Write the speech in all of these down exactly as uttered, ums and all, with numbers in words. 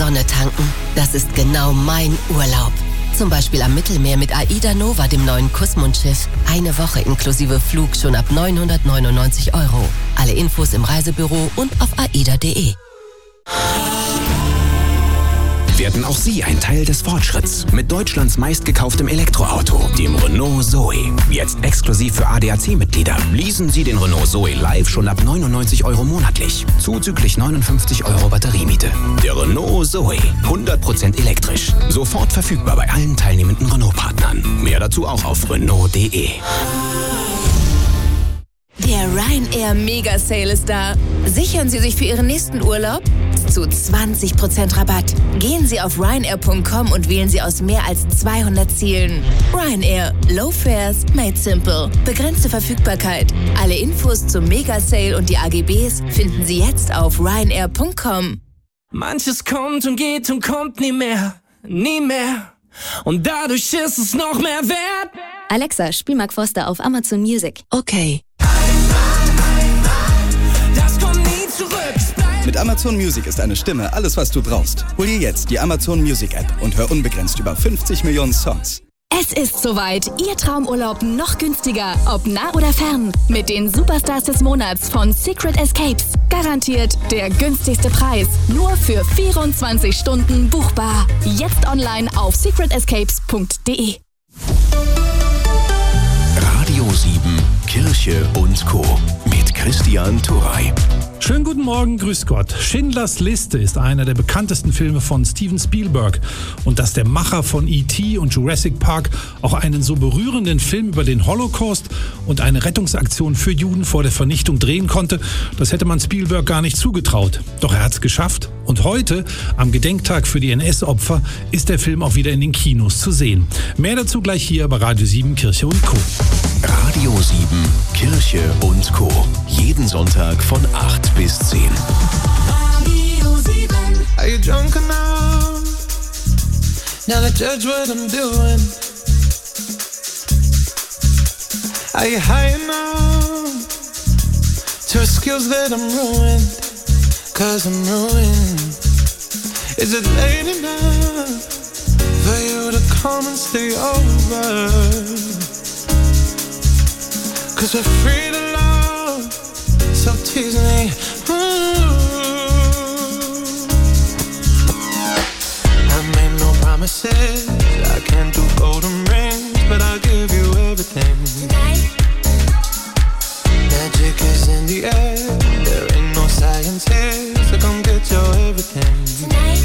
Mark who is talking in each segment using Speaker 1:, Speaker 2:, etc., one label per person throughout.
Speaker 1: Sonne tanken. Das ist genau mein Urlaub. Zum Beispiel am Mittelmeer mit AIDA Nova, dem neuen Kussmundschiff. Eine Woche inklusive Flug schon ab neunhundertneunundneunzig Euro. Alle Infos im Reisebüro und auf aida punkt de.
Speaker 2: Werden auch Sie ein Teil des Fortschritts mit Deutschlands meistgekauftem Elektroauto, dem Renault Zoe. Jetzt exklusiv für A D A C-Mitglieder. Leasen Sie den Renault Zoe live schon ab neunundneunzig Euro monatlich. Zuzüglich neunundfünfzig Euro Batteriemiete. Der Renault Zoe. hundert Prozent elektrisch. Sofort verfügbar bei allen teilnehmenden Renault-Partnern. Mehr dazu auch auf Renault punkt de.
Speaker 3: Der Ryanair Mega Sale ist da. Sichern Sie sich für Ihren nächsten Urlaub zu zwanzig Prozent Rabatt. Gehen Sie auf ryanair punkt com und wählen Sie aus mehr als zweihundert Zielen. Ryanair. Low Fares made simple. Begrenzte Verfügbarkeit. Alle Infos zum Mega Sale und die A G Bs finden Sie jetzt auf ryanair punkt com.
Speaker 4: Manches kommt und geht und kommt nie mehr. Nie mehr. Und dadurch ist es noch mehr wert.
Speaker 5: Alexa, spiel Mark Foster auf Amazon Music.
Speaker 1: Okay.
Speaker 6: Mit Amazon Music ist eine Stimme alles, was du brauchst. Hol dir jetzt die Amazon Music App und hör unbegrenzt über fünfzig Millionen Songs.
Speaker 7: Es ist soweit. Ihr Traumurlaub noch günstiger, ob nah oder fern. Mit den Superstars des Monats von Secret Escapes. Garantiert der günstigste Preis. Nur für vierundzwanzig Stunden buchbar. Jetzt online auf secret escapes punkt de.
Speaker 2: Radio sieben, Kirche und Co. mit Christian Turrey.
Speaker 8: Schönen guten Morgen, grüß Gott. Schindlers Liste ist einer der bekanntesten Filme von Steven Spielberg. Und dass der Macher von E T und Jurassic Park auch einen so berührenden Film über den Holocaust und eine Rettungsaktion für Juden vor der Vernichtung drehen konnte, das hätte man Spielberg gar nicht zugetraut. Doch er hat es geschafft. Und heute, am Gedenktag für die N S-Opfer, ist der Film auch wieder in den Kinos zu sehen. Mehr dazu gleich hier bei Radio sieben, Kirche und Co.
Speaker 2: Radio sieben, Kirche und Co. Jeden Sonntag von acht bis zehn.
Speaker 4: Radio sieben. Are you drunk enough? Now to judge what I'm doing. Are you high enough to skills that I'm ruined? Cause I'm ruined. Is it late enough for you to come and stay over? Cause we're free to love, so tease me. Ooh. I made no promises, I can't do golden rings, but I'll give you everything. Tonight. Magic is in the air, there ain't no science here, so come get your everything. Tonight.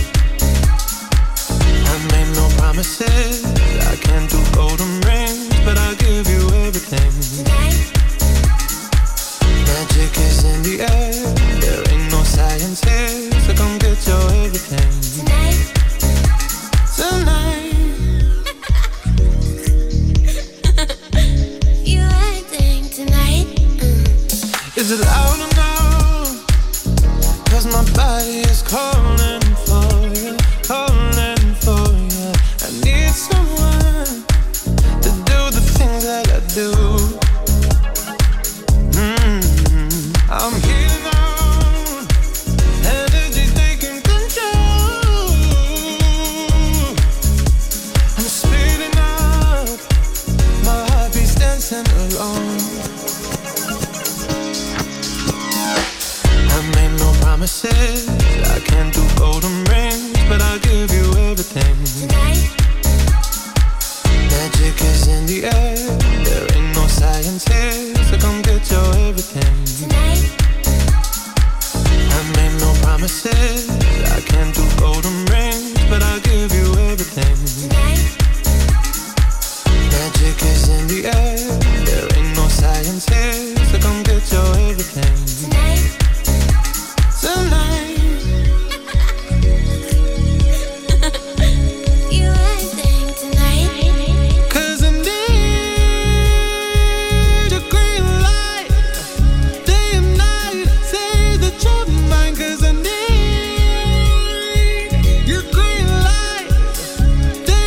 Speaker 4: I made no promises, I can't do golden rings, but I'll give you everything. Tonight. Magic is in the air, there ain't no science here, so come get your everything. Tonight. Tonight. You acting tonight. Mm. Is it loud enough? Cause my body is calling for you, calling for you. I need someone to do the things that I do. I'm healing on, energy taking control. I'm speeding up, my heartbeat's dancing alone. I made no promises, I can't do golden rings, but I'll give you everything. Tonight. Magic is in the air, there ain't no science here, so come get your everything. Tonight. I made no promises, I can't do golden rings, but I'll give you everything. Tonight. Magic is in the air, there ain't no science here, so come get your everything. Tonight. Tonight. You acting tonight. Cause I need a green light, day and night, say that you're mine. Cause I need your green light, day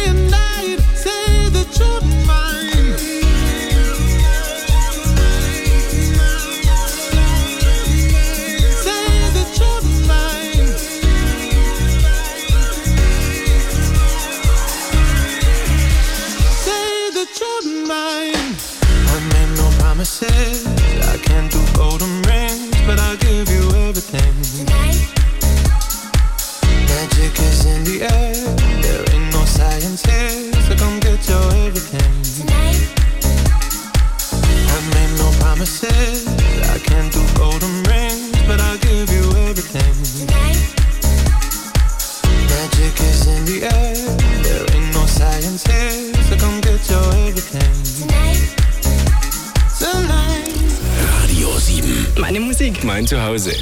Speaker 4: promises. I can't do golden rings, but I'll give you everything. Tonight. Magic is in the air. There ain't no science here, so come get your everything. Tonight. I've made no promises. I can't do golden rings, but I'll give you everything. Tonight. Magic is in the air. There ain't no science here, so come get your everything. Tonight. Tonight.
Speaker 2: Radio sieben.
Speaker 9: Meine Musik.
Speaker 2: Mein Zuhause.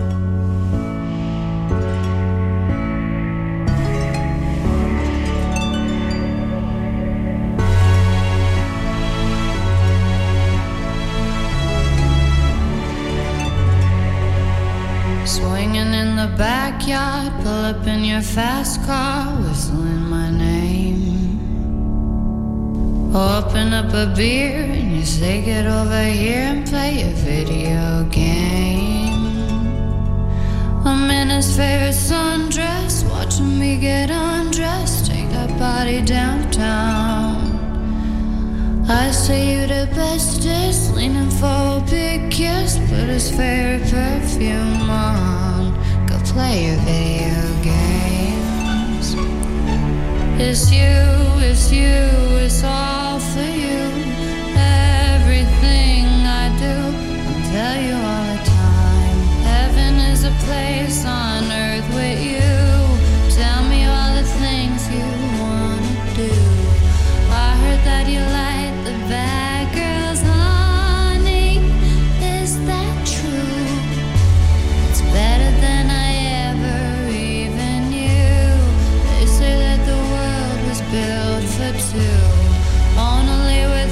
Speaker 10: Swinging in the backyard, pull up in your fast car, whistling my name. Open up a beer and you say get over here and play a video game. I'm in his favorite sundress, watching me get undressed, take that body downtown. I say you the bestest, leaning for a big kiss, put his favorite perfume on, go play your video games. It's you, it's you, it's all for you. Everything I do, I'll tell you all the time. Heaven is a place on earth with you. Tell me all the things you wanna do. I heard that you like the bad girls, honey. Is that true? It's better than I ever even knew. They say that the world was built for two, only with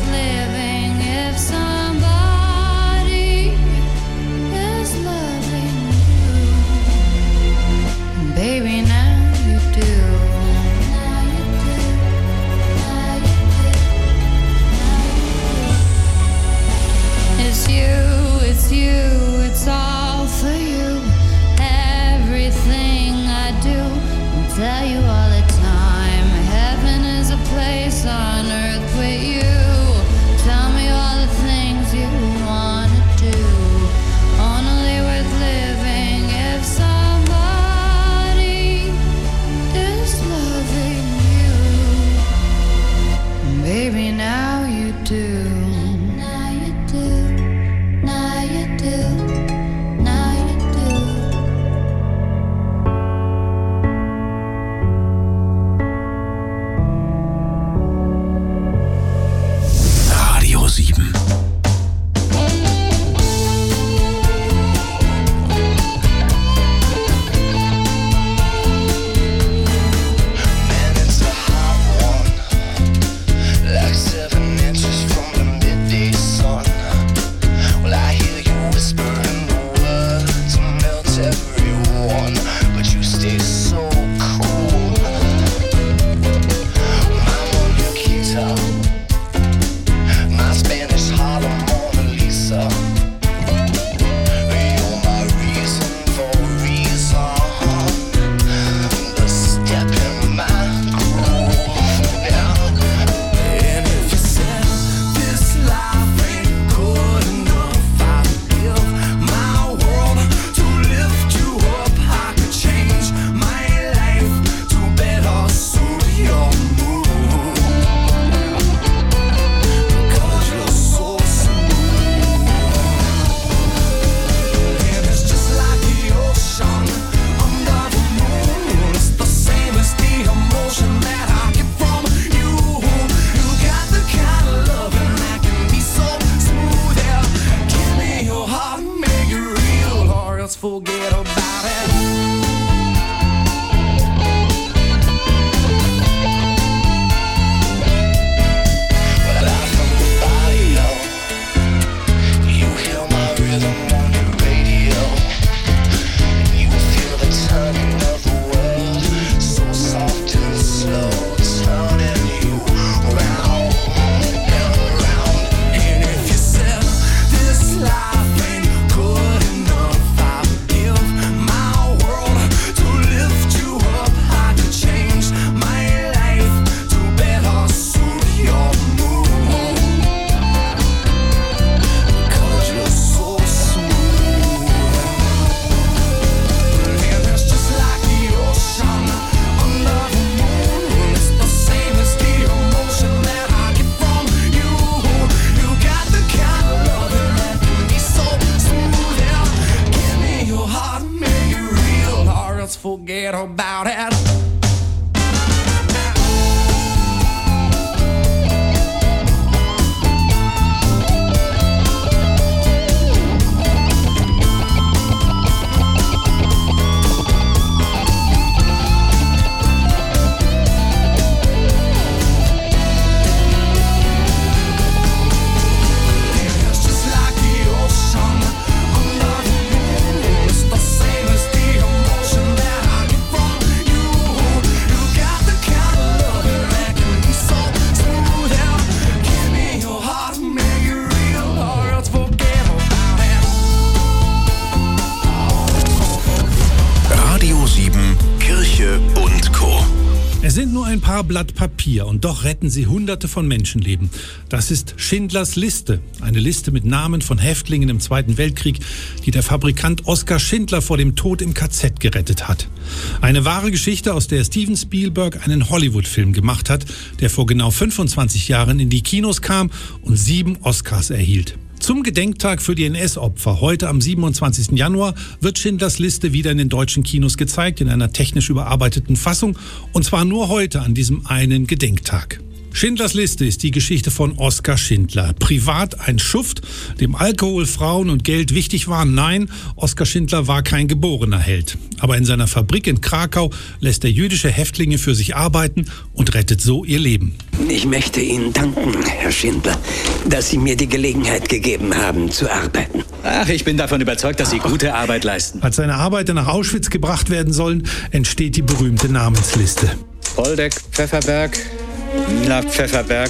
Speaker 8: Es sind nur ein paar Blatt Papier und doch retten sie Hunderte von Menschenleben. Das ist Schindlers Liste, eine Liste mit Namen von Häftlingen im Zweiten Weltkrieg, die der Fabrikant Oskar Schindler vor dem Tod im K Z gerettet hat. Eine wahre Geschichte, aus der Steven Spielberg einen Hollywood-Film gemacht hat, der vor genau fünfundzwanzig Jahren in die Kinos kam und sieben Oscars erhielt. Zum Gedenktag für die N S-Opfer, heute am siebenundzwanzigsten Januar, wird Schindlers Liste wieder in den deutschen Kinos gezeigt, in einer technisch überarbeiteten Fassung, und zwar nur heute an diesem einen Gedenktag. Schindlers Liste ist die Geschichte von Oskar Schindler. Privat ein Schuft, dem Alkohol, Frauen und Geld wichtig waren. Nein, Oskar Schindler war kein geborener Held. Aber in seiner Fabrik in Krakau lässt er jüdische Häftlinge für sich arbeiten und rettet so ihr Leben.
Speaker 9: Ich möchte Ihnen danken, Herr Schindler, dass Sie mir die Gelegenheit gegeben haben, zu arbeiten.
Speaker 11: Ach, ich bin davon überzeugt, dass Sie gute Arbeit leisten.
Speaker 8: Als seine Arbeiter nach Auschwitz gebracht werden sollen, entsteht die berühmte Namensliste.
Speaker 11: Poldeck, Pfefferberg, Mila Pfefferberg.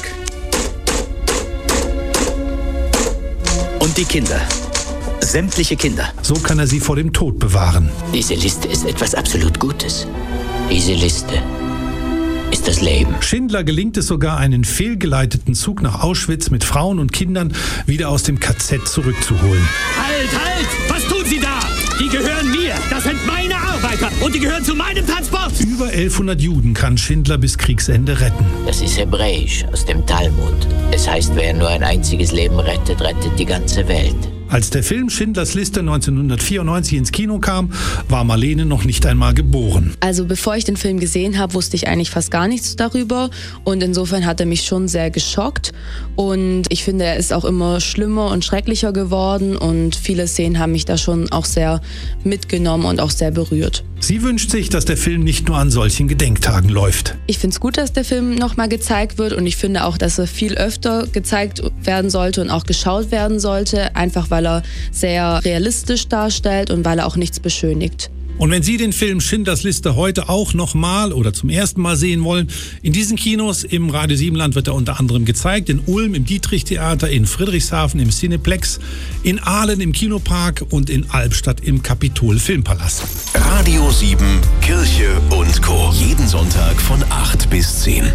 Speaker 11: Und die Kinder. Sämtliche Kinder.
Speaker 8: So kann er sie vor dem Tod bewahren.
Speaker 9: Diese Liste ist etwas absolut Gutes. Diese Liste ist das Leben.
Speaker 8: Schindler gelingt es sogar, einen fehlgeleiteten Zug nach Auschwitz mit Frauen und Kindern wieder aus dem K Z zurückzuholen.
Speaker 12: Halt, halt! Was tun Sie da? Die gehören mir. Das sind meine Arbeiter und die gehören zu meinem Transport.
Speaker 8: Über elfhundert Juden kann Schindler bis Kriegsende retten.
Speaker 9: Das ist Hebräisch aus dem Talmud. Es heißt, wer nur ein einziges Leben rettet, rettet die ganze Welt.
Speaker 8: Als der Film Schindlers Liste neunzehnhundertvierundneunzig ins Kino kam, war Marlene noch nicht einmal geboren.
Speaker 13: Also bevor ich den Film gesehen habe, wusste ich eigentlich fast gar nichts darüber. Und insofern hat er mich schon sehr geschockt. Und ich finde, er ist auch immer schlimmer und schrecklicher geworden. Und viele Szenen haben mich da schon auch sehr mitgenommen und auch sehr berührt.
Speaker 8: Sie wünscht sich, dass der Film nicht nur an solchen Gedenktagen läuft.
Speaker 13: Ich finde es gut, dass der Film nochmal gezeigt wird. Und ich finde auch, dass er viel öfter gezeigt werden sollte und auch geschaut werden sollte. Einfach weil er sehr realistisch darstellt und weil er auch nichts beschönigt.
Speaker 8: Und wenn Sie den Film Schindlers Liste heute auch nochmal oder zum ersten Mal sehen wollen, in diesen Kinos im Radio Siebenland wird er unter anderem gezeigt, in Ulm im Dietrich-Theater, in Friedrichshafen im Cineplex, in Aalen im Kinopark und in Albstadt im Capitol Filmpalast.
Speaker 2: Radio sieben, Kirche und Co. Jeden Sonntag von acht bis zehn.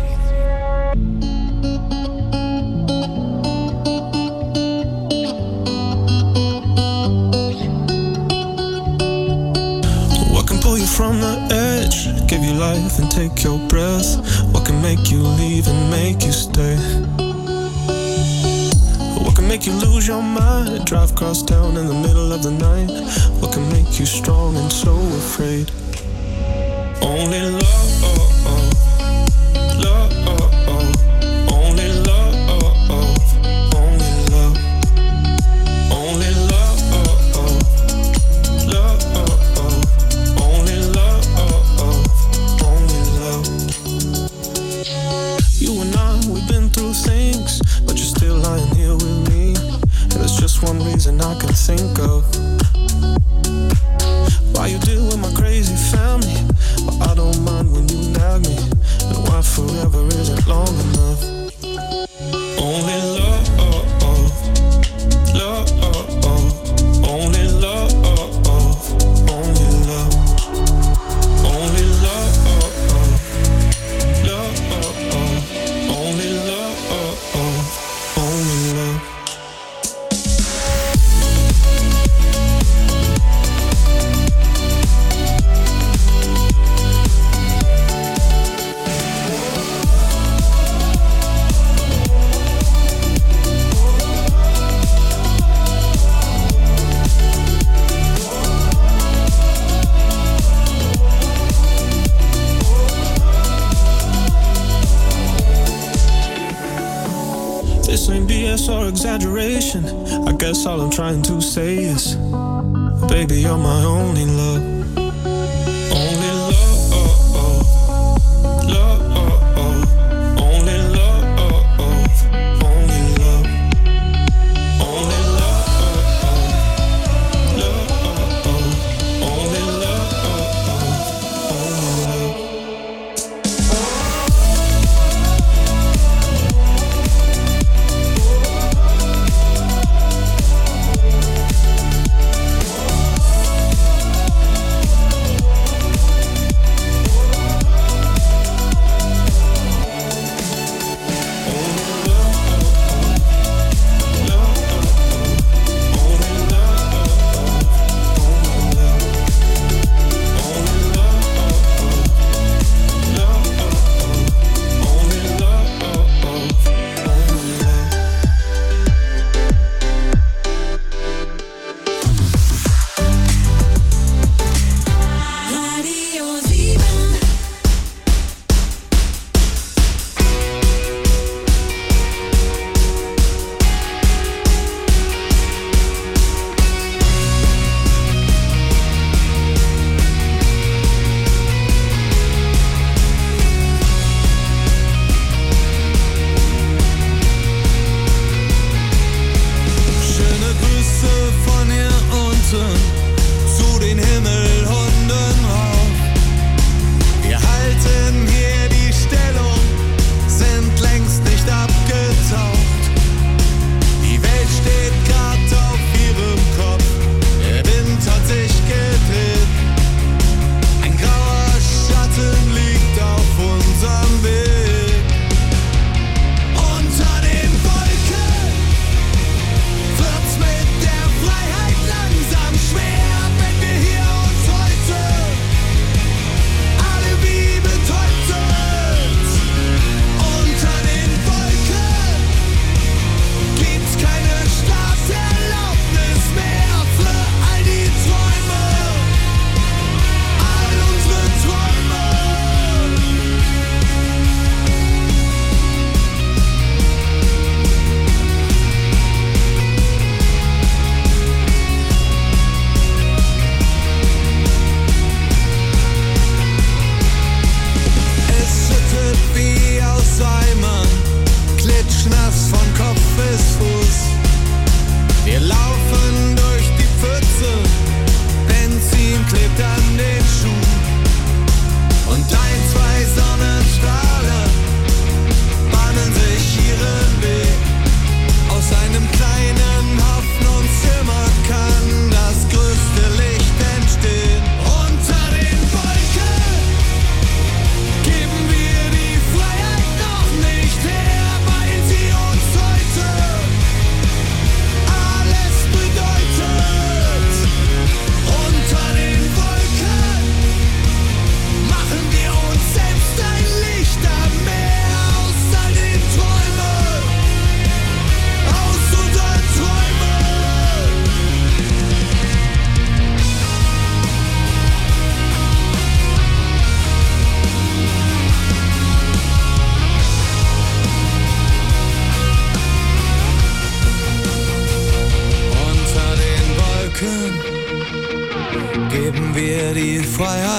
Speaker 4: From the edge, give you life and take your breath. What can make you leave and make you stay? What can make you lose your mind? Drive across town in the middle of the night. What can make you strong and so afraid? Only love, love, only love, only love, only love, only love, love. You and I, we've been through things, but you're still lying here with me. And there's just one reason I can think of why you deal with my crazy family, but I don't mind when you nag me. And why forever isn't long enough. Only love, love, only love, only love, only love. This ain't B S or exaggeration. I guess all I'm trying to say is, baby, you're my only love. Only love, love, only love, only love, only love, love, only love, only love.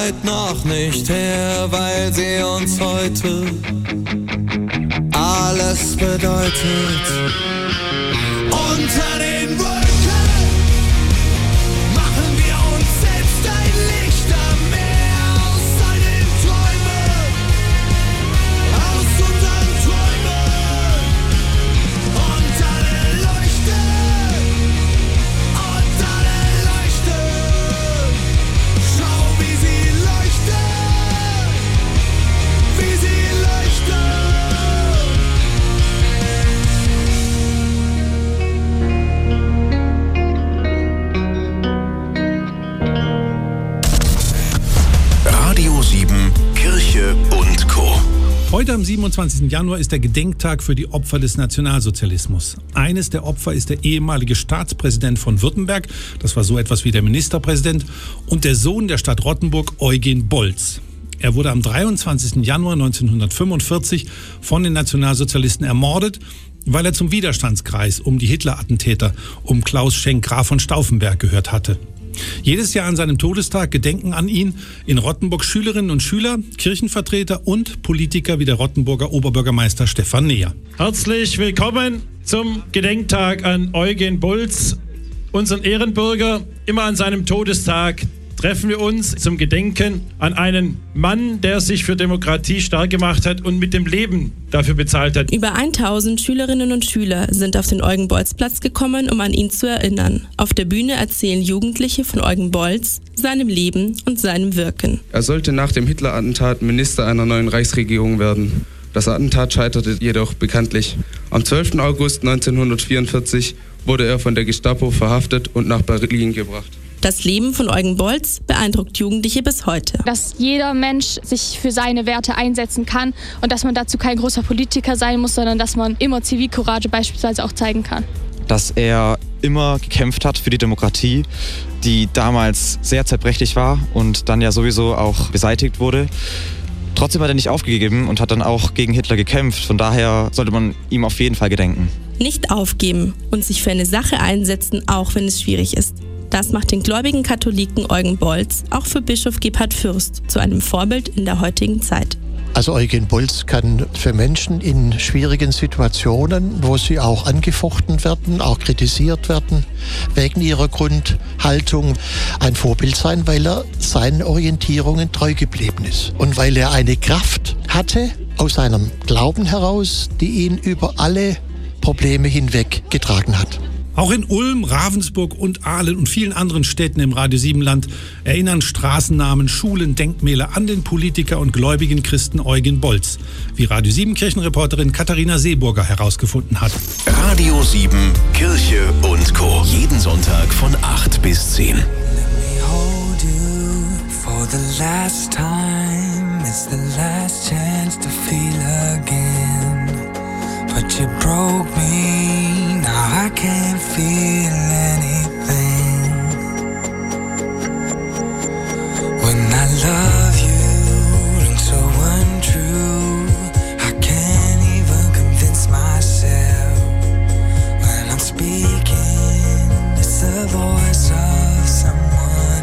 Speaker 4: Zeit noch nicht her, weil sie uns heute alles bedeutet. Unter den Wolken machen wir uns selbst ein Lichtermeer aus all den Träumen, aus unseren Träumen. Und alle leuchten, und alle leuchten. Schau, wie sie leuchten, wie sie leuchten.
Speaker 2: Radio sieben, Kirche und Co.
Speaker 8: Heute am siebenundzwanzigsten Januar ist der Gedenktag für die Opfer des Nationalsozialismus. Eines der Opfer ist der ehemalige Staatspräsident von Württemberg, das war so etwas wie der Ministerpräsident, und der Sohn der Stadt Rottenburg, Eugen Bolz. Er wurde am dreiundzwanzigsten Januar neunzehnhundertfünfundvierzig von den Nationalsozialisten ermordet, weil er zum Widerstandskreis um die Hitler-Attentäter um Klaus Schenk Graf von Stauffenberg gehört hatte. Jedes Jahr an seinem Todestag gedenken an ihn in Rottenburg Schülerinnen und Schüler, Kirchenvertreter und Politiker wie der Rottenburger Oberbürgermeister Stefan Neher.
Speaker 14: Herzlich willkommen zum Gedenktag an Eugen Bolz, unseren Ehrenbürger. Immer an seinem Todestag treffen wir uns zum Gedenken an einen Mann, der sich für Demokratie stark gemacht hat und mit dem Leben dafür bezahlt hat.
Speaker 15: Über tausend Schülerinnen und Schüler sind auf den Eugen-Bolz-Platz gekommen, um an ihn zu erinnern. Auf der Bühne erzählen Jugendliche von Eugen Bolz, seinem Leben und seinem Wirken.
Speaker 16: Er sollte nach dem Hitler-Attentat Minister einer neuen Reichsregierung werden. Das Attentat scheiterte jedoch bekanntlich. Am zwölften August neunzehnhundertvierundvierzig wurde er von der Gestapo verhaftet und nach Berlin gebracht.
Speaker 15: Das Leben von Eugen Bolz beeindruckt Jugendliche bis heute.
Speaker 17: Dass jeder Mensch sich für seine Werte einsetzen kann und dass man dazu kein großer Politiker sein muss, sondern dass man immer Zivilcourage beispielsweise auch zeigen kann.
Speaker 18: Dass er immer gekämpft hat für die Demokratie, die damals sehr zerbrechlich war und dann ja sowieso auch beseitigt wurde. Trotzdem hat er nicht aufgegeben und hat dann auch gegen Hitler gekämpft. Von daher sollte man ihm auf jeden Fall gedenken.
Speaker 15: Nicht aufgeben und sich für eine Sache einsetzen, auch wenn es schwierig ist. Das macht den gläubigen Katholiken Eugen Bolz auch für Bischof Gebhard Fürst zu einem Vorbild in der heutigen Zeit.
Speaker 19: Also Eugen Bolz kann für Menschen in schwierigen Situationen, wo sie auch angefochten werden, auch kritisiert werden, wegen ihrer Grundhaltung ein Vorbild sein, weil er seinen Orientierungen treu geblieben ist. Und weil er eine Kraft hatte aus seinem Glauben heraus, die ihn über alle Probleme hinweg getragen hat.
Speaker 8: Auch in Ulm, Ravensburg und Aalen und vielen anderen Städten im Radio sieben Land erinnern Straßennamen, Schulen, Denkmäler an den Politiker und gläubigen Christen Eugen Bolz, wie Radio sieben Kirchenreporterin Katharina Seeburger herausgefunden hat.
Speaker 2: Radio sieben, Kirche und Co. Jeden Sonntag von acht bis zehn.
Speaker 4: Let me hold you for the last time. It's the last chance to feel again. But you broke me, now I can't feel anything. When I love you, rings so untrue, I can't even convince myself. When I'm speaking, it's the voice of someone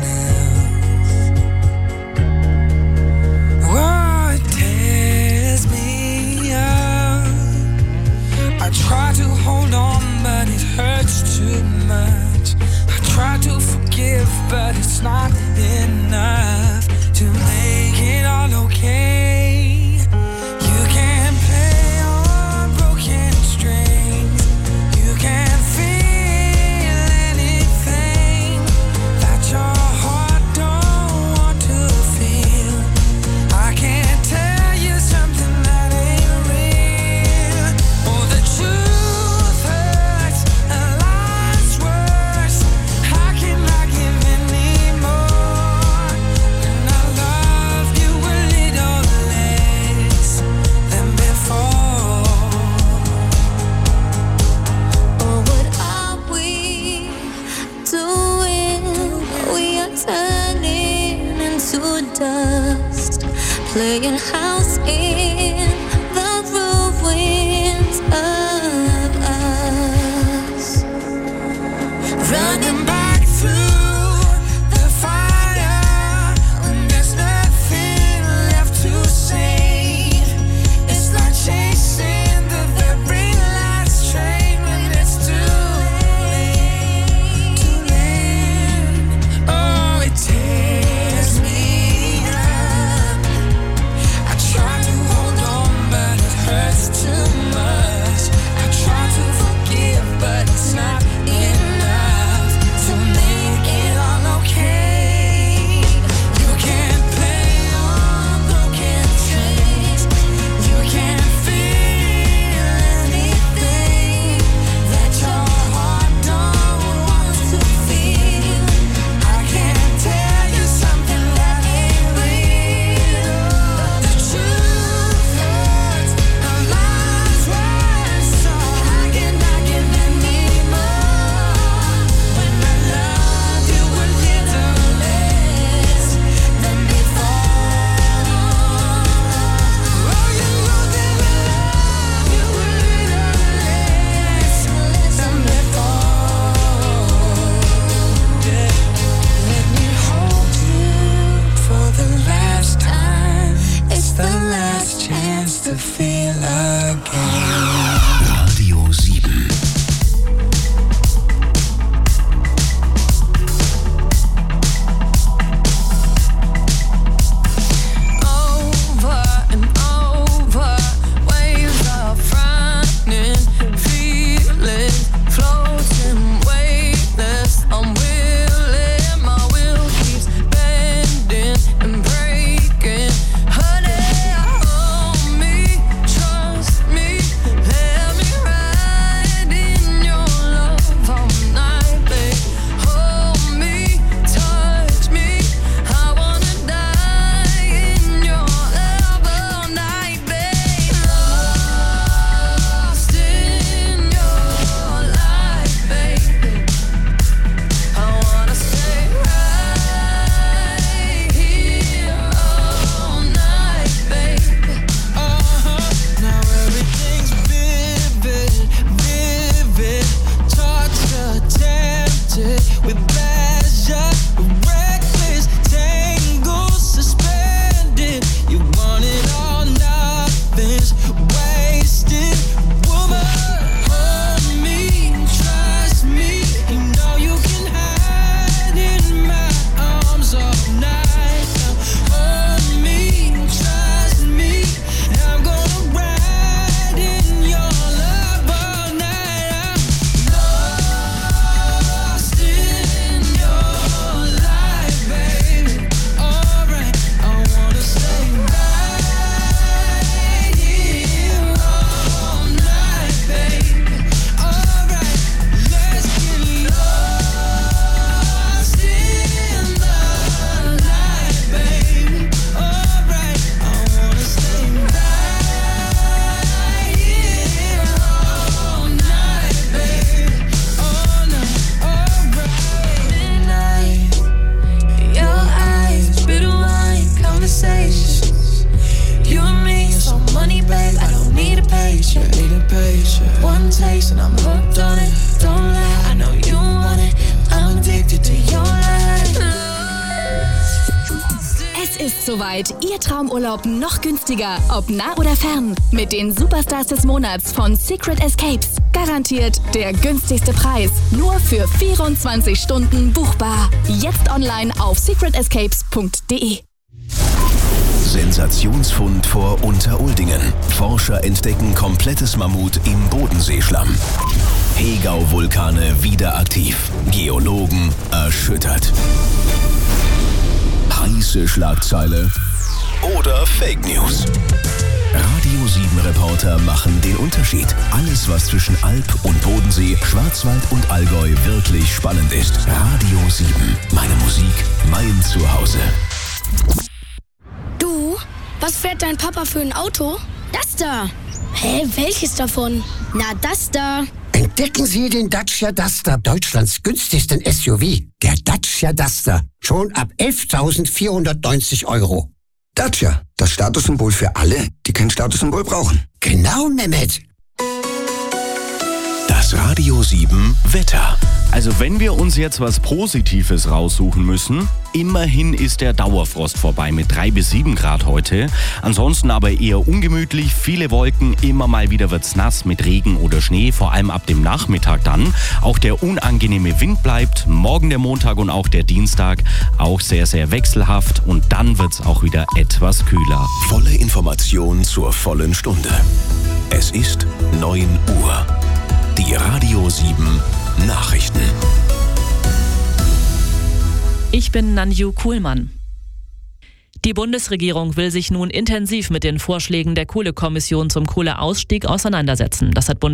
Speaker 4: else. Oh, it tears me up. I try to hold on, but it hurts too much. I try to forgive, but it's not enough to make it all okay. You can't play on broken strings. You can't feel anything that your heart don't want to feel. I can't tell you something that ain't real. Oh, the truth hurts and life's worse. How can I give anymore when I loved you a little less than before?
Speaker 10: Oh, what are we doing? We are turning into dust, playing house in the ruins of us, running back through the fire when there's nothing
Speaker 4: patient. One taste and I'm hooked on it. Don't lie, I know you want it. I'm addicted to your light.
Speaker 7: Es ist soweit. Ihr Traumurlaub noch günstiger. Ob nah oder fern. Mit den Superstars des Monats von Secret Escapes. Garantiert der günstigste Preis. Nur für vierundzwanzig Stunden buchbar. Jetzt online auf secret escapes punkt de.
Speaker 2: Sensationsfund vor Unteruldingen. Forscher entdecken komplettes Mammut im Bodenseeschlamm. Hegau-Vulkane wieder aktiv. Geologen erschüttert. Heiße Schlagzeile oder Fake News. Radio sieben Reporter machen den Unterschied. Alles, was zwischen Alp und Bodensee, Schwarzwald und Allgäu wirklich spannend ist. Radio sieben. Meine Musik, mein Zuhause.
Speaker 20: Du, was fährt dein Papa für ein Auto? Das da. Hä, welches davon? Na, das da.
Speaker 21: Entdecken Sie den Dacia Duster, Deutschlands günstigsten S U V. Der Dacia Duster. Schon ab elftausendvierhundertneunzig Euro.
Speaker 22: Dacia, das Statussymbol für alle, die kein Statussymbol brauchen.
Speaker 21: Genau, Mehmet.
Speaker 2: Das Radio sieben Wetter.
Speaker 23: Also wenn wir uns jetzt was Positives raussuchen müssen, immerhin ist der Dauerfrost vorbei mit drei bis sieben Grad heute. Ansonsten aber eher ungemütlich, viele Wolken, immer mal wieder wird's nass mit Regen oder Schnee, vor allem ab dem Nachmittag dann. Auch der unangenehme Wind bleibt, morgen der Montag und auch der Dienstag auch sehr, sehr wechselhaft und dann wird's auch wieder etwas kühler.
Speaker 2: Volle Information zur vollen Stunde. Es ist neun Uhr. Die Radio sieben Nachrichten.
Speaker 24: Ich bin Nanju Kuhlmann. Die Bundesregierung will sich nun intensiv mit den Vorschlägen der Kohlekommission zum Kohleausstieg auseinandersetzen. Das hat Bund